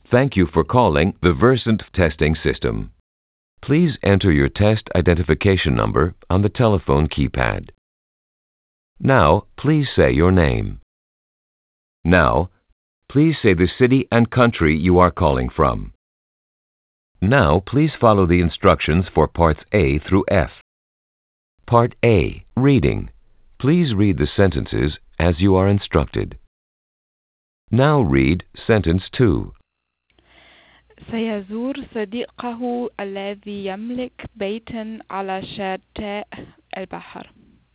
Thank you for calling the Versant Testing System. Please enter your test identification number on the telephone keypad. Now, please say your name. Now, please say the city and country you are calling from. Now, please follow the instructions for parts A through F. Part A, reading. Please read the sentences as you are instructed. Now read sentence 2. سيزور صديقه الذي يملك بيتا على شاطئ البحر.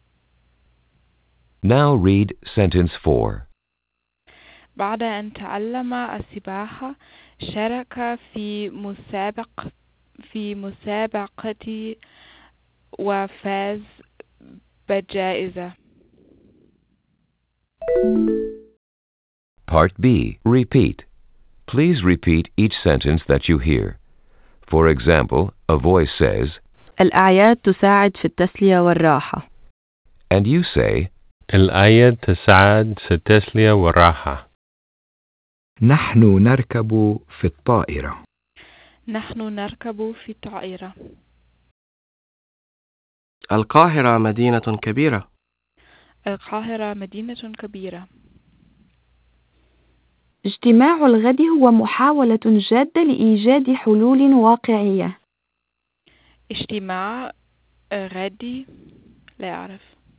Now read sentence 4. بعد أن تعلم السباحة شارك في مسابقة وفاز بجائزة. Part B, repeat. Please repeat each sentence that you hear. For example, a voice says, الأعياد تساعد في التسلية والراحة. and you say, الأعياد تساعد في التسلية والراحة. نحن نركب في الطائرة. نحن نركب في الطائرة. القاهرة مدينة كبيرة. القاهرة مدينة كبيرة. اجتماع الغد هو محاولة جادة لإيجاد حلول واقعية. اجتماع غدي لا أعرف.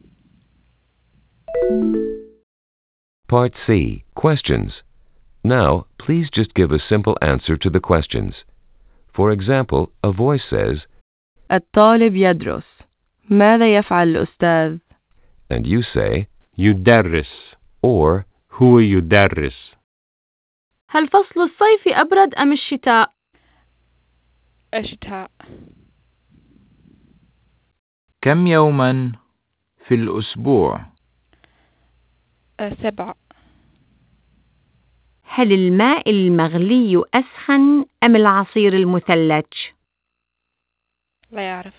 Part C, questions. Now, please just give a simple answer to the questions. For example, a voice says, الطالب يدرس. ماذا يفعل الأستاذ؟ and you say, يدرس. or هو يدرس. هل فصل الصيف أبرد أم الشتاء؟ الشتاء. كم يوما في الأسبوع؟ 7. هل الماء المغلي أسخن أم العصير المثلج؟ لا أعرف.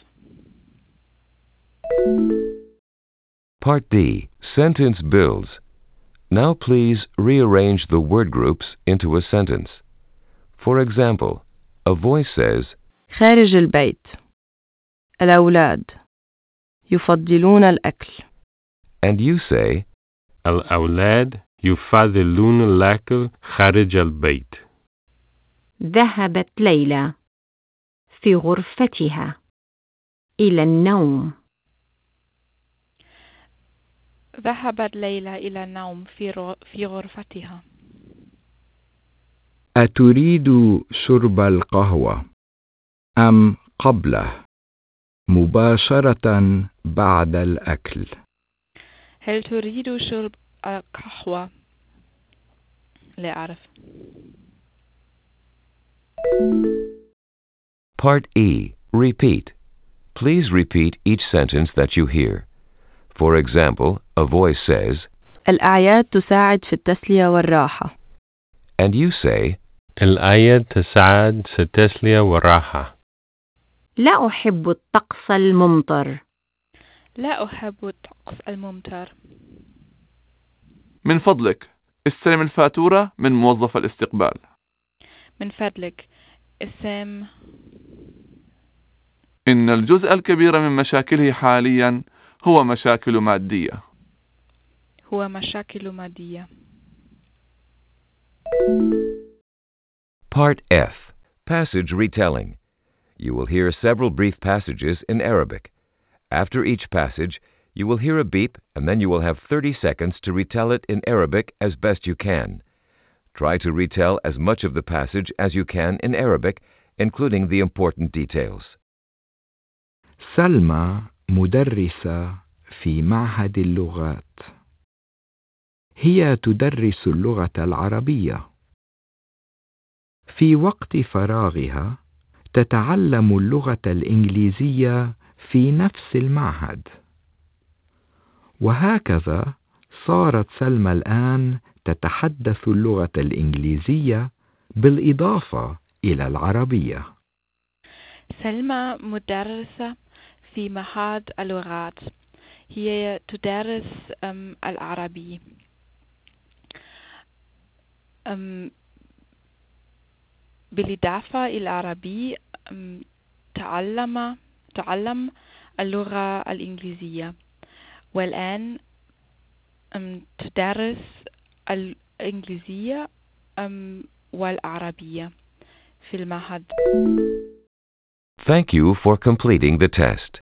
Part D, sentence builds. Now please rearrange the word groups into a sentence. For example, a voice says, خارج البيت. الأولاد يفضلون الأكل. and you say, الأولاد يفضلون الأكل خارج البيت. ذهبت ليلى في غرفتها إلى النوم. ذهبت ليلى إلى النوم في غرفتها. أتريد شرب القهوة أم قبله مباشرة بعد الأكل؟ هل تريد شرب القهوة؟ لا أعرف. Part E, repeat. Please repeat each sentence that you hear. For example, a voice says, الأعياد تساعد في التسلية والراحة. and you say, الأعياد تساعد في التسلية والراحة. لا أحب الطقس الممطر. لا أحب الطقس الممطر. من فضلك استلم الفاتورة من موظف الاستقبال. من فضلك اسم. إن الجزء الكبير من مشاكله حاليا هو مشاكل مادية. هو مشاكل مادية. Part F, passage retelling. You will hear several brief passages in Arabic. After each passage, you will hear a beep, and then you will have 30 seconds to retell it in Arabic as best you can. Try to retell as much of the passage as you can in Arabic, including the important details. سلمى مدرسة في معهد اللغات. هي تدرس اللغة العربية. في وقت فراغها تتعلم اللغة الإنجليزية في نفس المعهد. وهكذا صارت سلمى الآن تتحدث اللغة الإنجليزية بالإضافة إلى العربية. سلمى مدرسة في معهد اللغات. هي تدرس العربي. بالإضافة إلى العربي تعلم اللغة الإنجليزية، والآن تدرس الإنجليزية والعربية في المعهد. Thank you for completing the test.